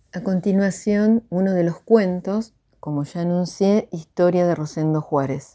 A continuación, uno de los cuentos, como ya anuncié, historia de Rosendo Juárez.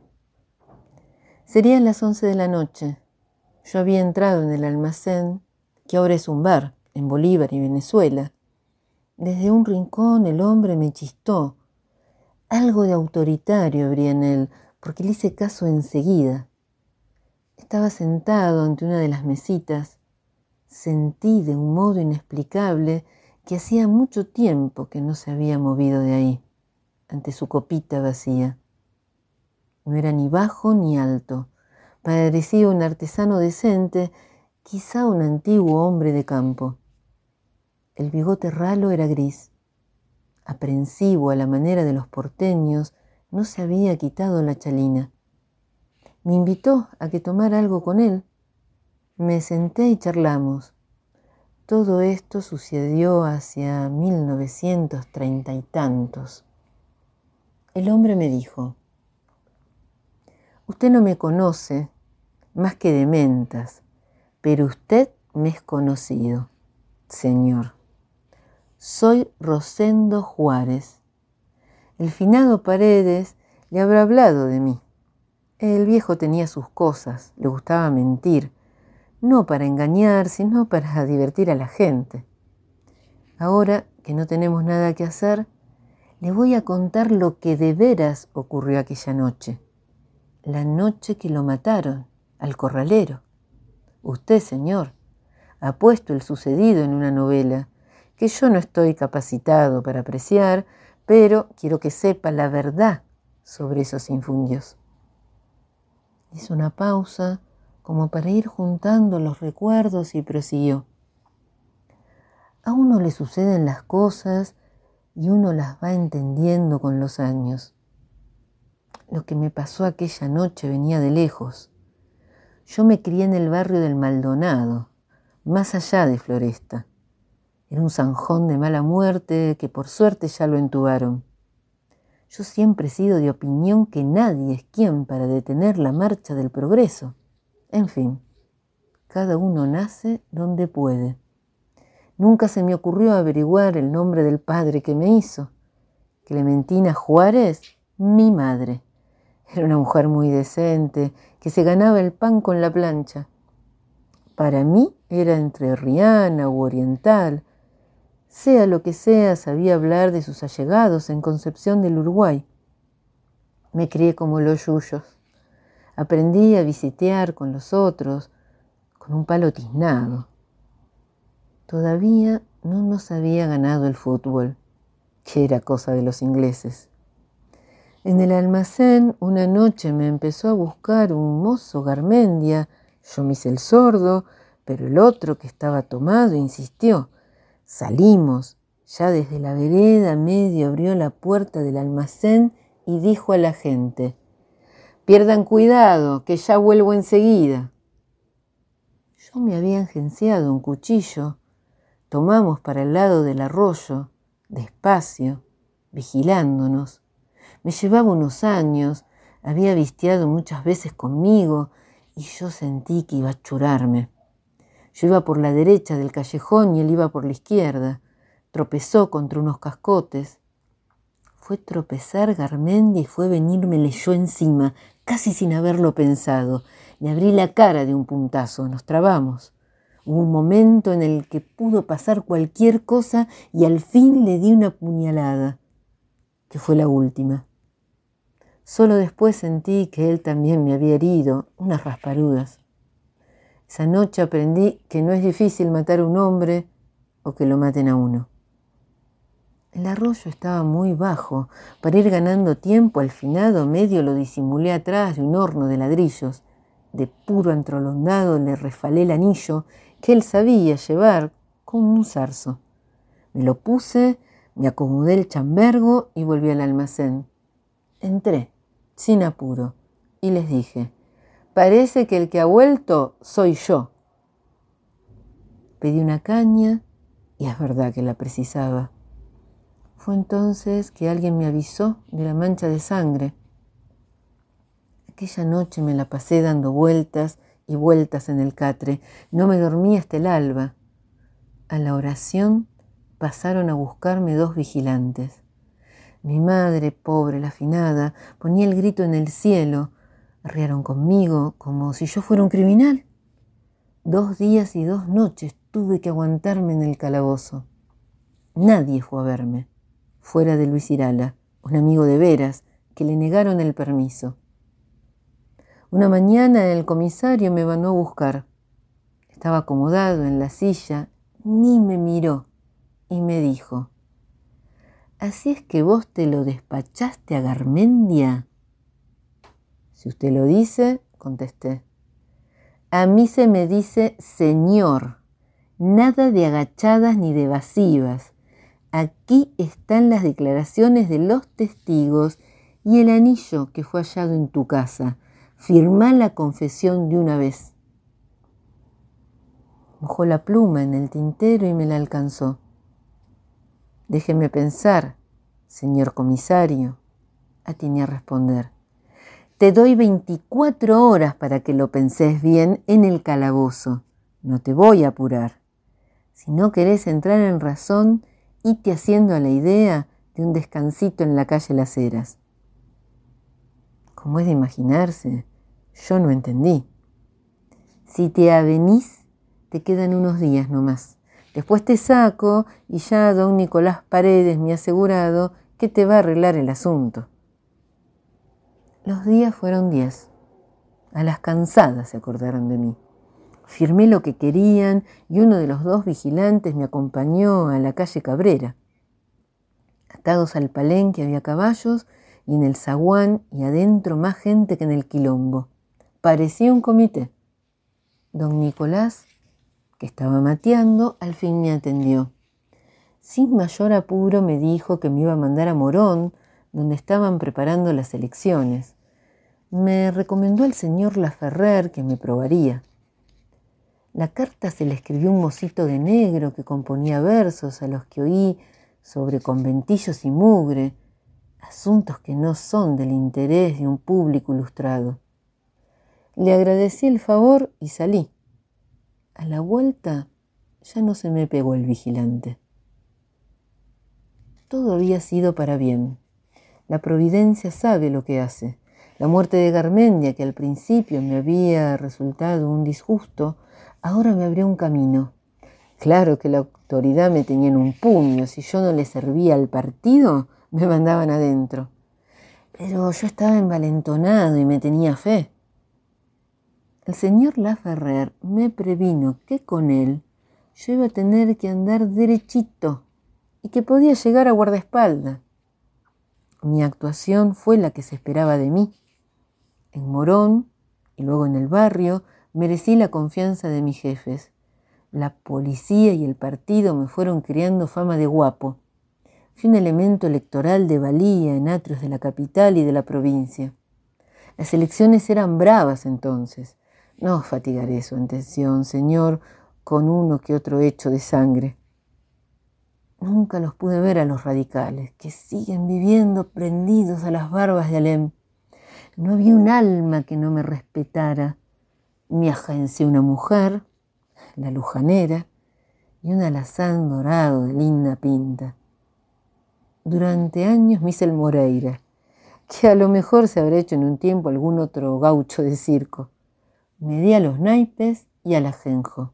Serían las 11 de la noche. Yo había entrado en el almacén, que ahora es un bar, en Bolívar y Venezuela. Desde un rincón el hombre me chistó. Algo de autoritario habría en él, porque le hice caso enseguida. Estaba sentado ante una de las mesitas. Sentí de un modo inexplicable que hacía mucho tiempo que no se había movido de ahí, ante su copita vacía. No era ni bajo ni alto. Parecía un artesano decente, quizá un antiguo hombre de campo. El bigote ralo era gris. Aprensivo a la manera de los porteños, no se había quitado la chalina. Me invitó a que tomara algo con él. Me senté y charlamos. Todo esto sucedió hacia 1930 y tantos. El hombre me dijo: usted no me conoce más que de mentas, pero usted me es conocido, señor. Soy Rosendo Juárez. El finado Paredes le habrá hablado de mí. El viejo tenía sus cosas, le gustaba mentir, no para engañar, sino para divertir a la gente. Ahora que no tenemos nada que hacer, le voy a contar lo que de veras ocurrió aquella noche. La noche que lo mataron, al corralero. Usted, señor, ha puesto el sucedido en una novela que yo no estoy capacitado para apreciar, pero quiero que sepa la verdad sobre esos infundios. Hizo una pausa como para ir juntando los recuerdos y prosiguió. A uno le suceden las cosas y uno las va entendiendo con los años. Lo que me pasó aquella noche venía de lejos. Yo me crié en el barrio del Maldonado, más allá de Floresta. Era un zanjón de mala muerte que por suerte ya lo entubaron. Yo siempre he sido de opinión que nadie es quien para detener la marcha del progreso. En fin, cada uno nace donde puede. Nunca se me ocurrió averiguar el nombre del padre que me hizo. Clementina Juárez, mi madre. Era una mujer muy decente, que se ganaba el pan con la plancha. Para mí era entrerriana u oriental. Sea lo que sea, sabía hablar de sus allegados en Concepción del Uruguay. Me crié como los yuyos. Aprendí a visitear con los otros, con un palo tiznado. Todavía no nos había ganado el fútbol, que era cosa de los ingleses. En el almacén una noche me empezó a buscar un mozo Garmendia. Yo me hice el sordo, pero el otro, que estaba tomado, insistió. Salimos. Ya desde la vereda medio abrió la puerta del almacén y dijo a la gente: pierdan cuidado, que ya vuelvo enseguida. Yo me había agenciado un cuchillo. Tomamos para el lado del arroyo, despacio, vigilándonos. Me llevaba unos años, había vistiado muchas veces conmigo y yo sentí que iba a churarme. Yo iba por la derecha del callejón y él iba por la izquierda. Tropezó contra unos cascotes. Fue tropezar Garmendia y fue venírmele yo encima, casi sin haberlo pensado. Le abrí la cara de un puntazo, nos trabamos. Hubo un momento en el que pudo pasar cualquier cosa y al fin le di una puñalada, que fue la última. Solo después sentí que él también me había herido, unas rasparudas. Esa noche aprendí que no es difícil matar a un hombre o que lo maten a uno. El arroyo estaba muy bajo. Para ir ganando tiempo, al finado medio lo disimulé atrás de un horno de ladrillos. De puro entrolondado le refalé el anillo que él sabía llevar como un zarzo. Me lo puse, me acomodé el chambergo y volví al almacén. Entré, sin apuro, y les dije: parece que el que ha vuelto soy yo. Pedí una caña y es verdad que la precisaba. Fue entonces que alguien me avisó de la mancha de sangre. Aquella noche me la pasé dando vueltas y vueltas en el catre. No me dormí hasta el alba. A la oración pasaron a buscarme 2 vigilantes. Mi madre, pobre, la finada, ponía el grito en el cielo. Arriaron conmigo como si yo fuera un criminal. 2 días y 2 noches tuve que aguantarme en el calabozo. Nadie fue a verme, fuera de Luis Irala, un amigo de veras, que le negaron el permiso. Una mañana el comisario me mandó a buscar. Estaba acomodado en la silla, ni me miró y me dijo: ¿así es que vos te lo despachaste a Garmendia? Si usted lo dice, contesté. A mí se me dice señor, nada de agachadas ni de evasivas. Aquí están las declaraciones de los testigos y el anillo que fue hallado en tu casa. Firmá la confesión de una vez. Mojó la pluma en el tintero y me la alcanzó. Déjeme pensar, señor comisario, atiné a responder. Te doy 24 horas para que lo penses bien en el calabozo. No te voy a apurar. Si no querés entrar en razón, ite haciendo a la idea de un descansito en la calle Las Heras. Como es de imaginarse, yo no entendí. Si te avenís, te quedan unos días nomás. Después te saco y ya don Nicolás Paredes me ha asegurado que te va a arreglar el asunto. Los días fueron 10. A las cansadas se acordaron de mí. Firmé lo que querían y uno de los 2 vigilantes me acompañó a la calle Cabrera. Atados al palenque había caballos y en el zaguán y adentro más gente que en el quilombo. Parecía un comité. Don Nicolás, que estaba mateando, al fin me atendió. Sin mayor apuro me dijo que me iba a mandar a Morón, donde estaban preparando las elecciones. Me recomendó al señor Laferrer que me probaría. La carta se le escribió un mocito de negro que componía versos a los que oí sobre conventillos y mugre, asuntos que no son del interés de un público ilustrado. Le agradecí el favor y salí. A la vuelta ya no se me pegó el vigilante. Todo había sido para bien. La providencia sabe lo que hace. La muerte de Garmendia, que al principio me había resultado un disgusto, ahora me abrió un camino. Claro que la autoridad me tenía en un puño. Si yo no le servía al partido, me mandaban adentro. Pero yo estaba envalentonado y me tenía fe. El señor Laferrer me previno que con él yo iba a tener que andar derechito y que podía llegar a guardaespaldas. Mi actuación fue la que se esperaba de mí. En Morón y luego en el barrio merecí la confianza de mis jefes. La policía y el partido me fueron creando fama de guapo. Fui un elemento electoral de valía en atrios de la capital y de la provincia. Las elecciones eran bravas entonces. No os fatigaré su atención, señor, con uno que otro hecho de sangre. Nunca los pude ver a los radicales, que siguen viviendo prendidos a las barbas de Alem. No había un alma que no me respetara. Me agencié una mujer, la lujanera, y un alazán dorado de linda pinta. Durante años me hice el Moreira, que a lo mejor se habrá hecho en un tiempo algún otro gaucho de circo. Me di a los naipes y al ajenjo.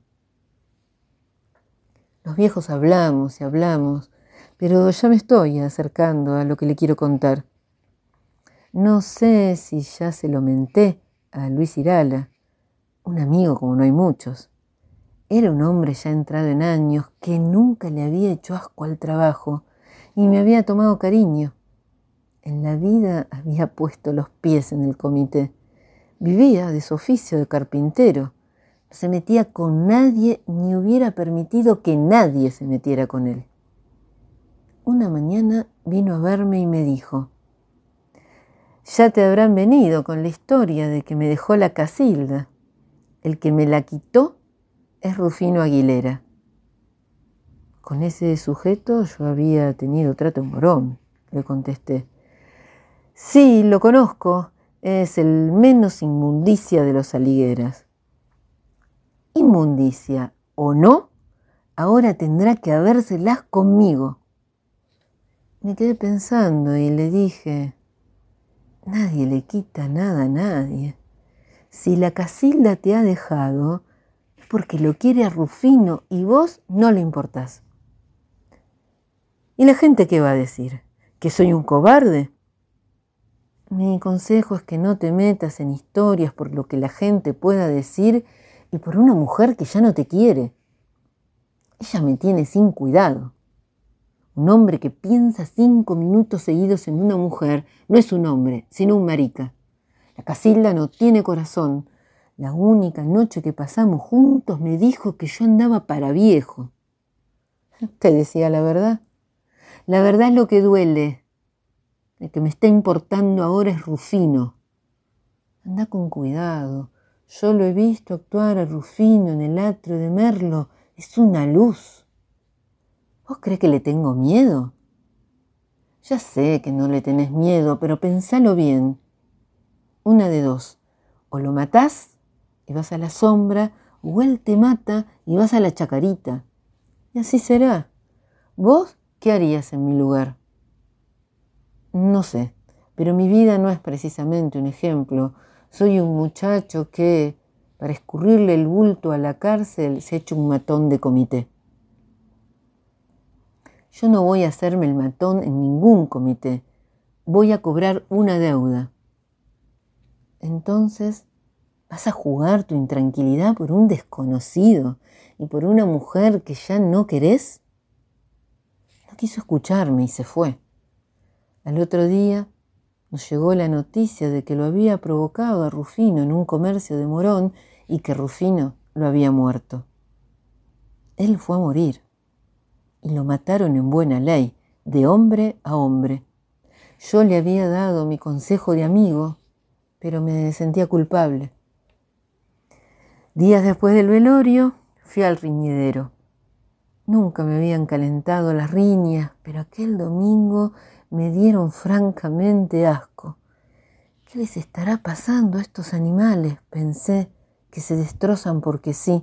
Los viejos hablamos y hablamos, pero ya me estoy acercando a lo que le quiero contar. No sé si ya se lo menté a Luis Irala, un amigo como no hay muchos. Era un hombre ya entrado en años que nunca le había hecho asco al trabajo y me había tomado cariño. En la vida había puesto los pies en el comité. Vivía de su oficio de carpintero. No se metía con nadie ni hubiera permitido que nadie se metiera con él. Una mañana vino a verme y me dijo: ya te habrán venido con la historia de que me dejó la Casilda. El que me la quitó es Rufino Aguilera. Con ese sujeto yo había tenido trato en Morón, le contesté. Sí, lo conozco, es el menos inmundicia de los aligueras. Inmundicia o no, ahora tendrá que habérselas conmigo. Me quedé pensando y le dije, nadie le quita nada a nadie. Si la Casilda te ha dejado, es porque lo quiere a Rufino y vos no le importás. ¿Y la gente qué va a decir? ¿Que soy un cobarde? Mi consejo es que no te metas en historias por lo que la gente pueda decir y por una mujer que ya no te quiere. Ella me tiene sin cuidado. Un hombre que piensa 5 minutos seguidos en una mujer no es un hombre, sino un marica. La Casilda no tiene corazón. La única noche que pasamos juntos me dijo que yo andaba para viejo. Te decía la verdad. La verdad es lo que duele. El que me está importando ahora es Rufino. Anda con cuidado. Yo lo he visto actuar a Rufino en el atrio de Merlo. Es una luz. ¿Vos crees que le tengo miedo? Ya sé que no le tenés miedo, pero pensalo bien. Una de dos. O lo matás y vas a la sombra, o él te mata y vas a la chacarita. Y así será. ¿Vos qué harías en mi lugar? No sé, pero mi vida no es precisamente un ejemplo. Soy un muchacho que, para escurrirle el bulto a la cárcel, se ha hecho un matón de comité. Yo no voy a hacerme el matón en ningún comité. Voy a cobrar una deuda. Entonces, ¿vas a jugar tu intranquilidad por un desconocido y por una mujer que ya no querés? No quiso escucharme y se fue. Al otro día nos llegó la noticia de que lo había provocado a Rufino en un comercio de Morón y que Rufino lo había muerto. Él fue a morir y lo mataron en buena ley, de hombre a hombre. Yo le había dado mi consejo de amigo, pero me sentía culpable. Días después del velorio, fui al riñedero. Nunca me habían calentado las riñas, pero aquel domingo me dieron francamente asco. ¿Qué les estará pasando a estos animales? Pensé, que se destrozan porque sí.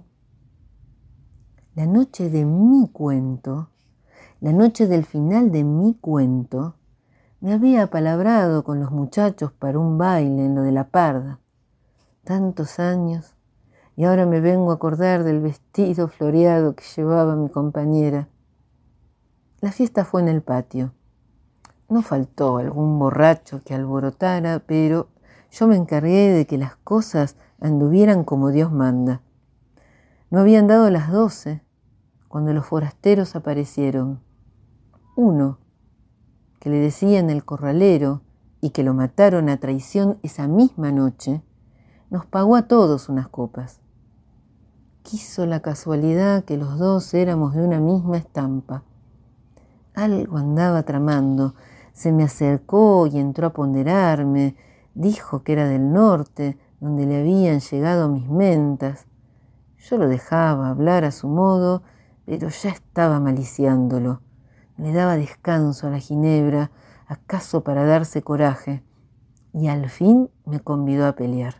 La noche de mi cuento, la noche del final de mi cuento, me había apalabrado con los muchachos para un baile en lo de la Parda. Tantos años, y ahora me vengo a acordar del vestido floreado que llevaba mi compañera. La fiesta fue en el patio. No faltó algún borracho que alborotara, pero yo me encargué de que las cosas anduvieran como Dios manda. No habían dado las 12 cuando los forasteros aparecieron. Uno, que le decían el corralero y que lo mataron a traición esa misma noche, nos pagó a todos unas copas. Quiso la casualidad que los dos éramos de una misma estampa. Algo andaba tramando. Se me acercó y entró a ponderarme. Dijo que era del norte, donde le habían llegado mis mentas. Yo lo dejaba hablar a su modo, pero ya estaba maliciándolo. Le daba descanso a la ginebra, acaso para darse coraje, y al fin me convidó a pelear.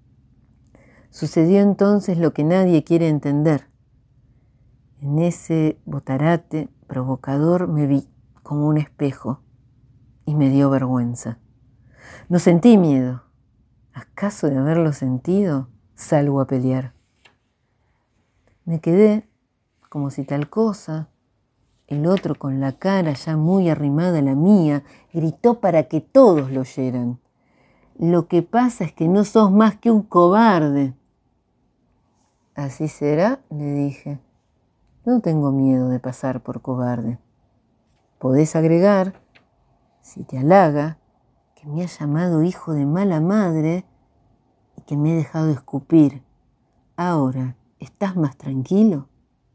Sucedió entonces lo que nadie quiere entender. En ese botarate provocador me vi como un espejo y me dio vergüenza. No sentí miedo. ¿Acaso de haberlo sentido, salgo a pelear? Me quedé como si tal cosa. El otro, con la cara ya muy arrimada a la mía, gritó para que todos lo oyeran. Lo que pasa es que no sos más que un cobarde. Así será, le dije. No tengo miedo de pasar por cobarde. Podés agregar, si te halaga, que me ha llamado hijo de mala madre y que me he dejado escupir. Ahora, ¿estás más tranquilo?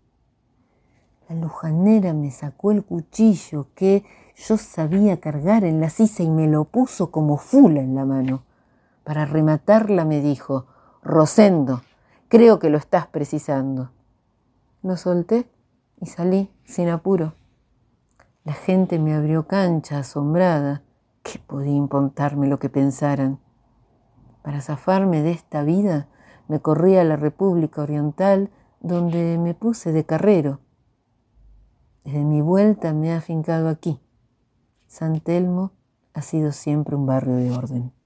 La lujanera me sacó el cuchillo que yo sabía cargar en la sisa y me lo puso como fula en la mano. Para rematarla me dijo, Rosendo, creo que lo estás precisando. Lo solté y salí sin apuro. La gente me abrió cancha, asombrada. ¿Qué podía importarme lo que pensaran? Para zafarme de esta vida, me corrí a la República Oriental, donde me puse de carrero. Desde mi vuelta me he afincado aquí. San Telmo ha sido siempre un barrio de orden.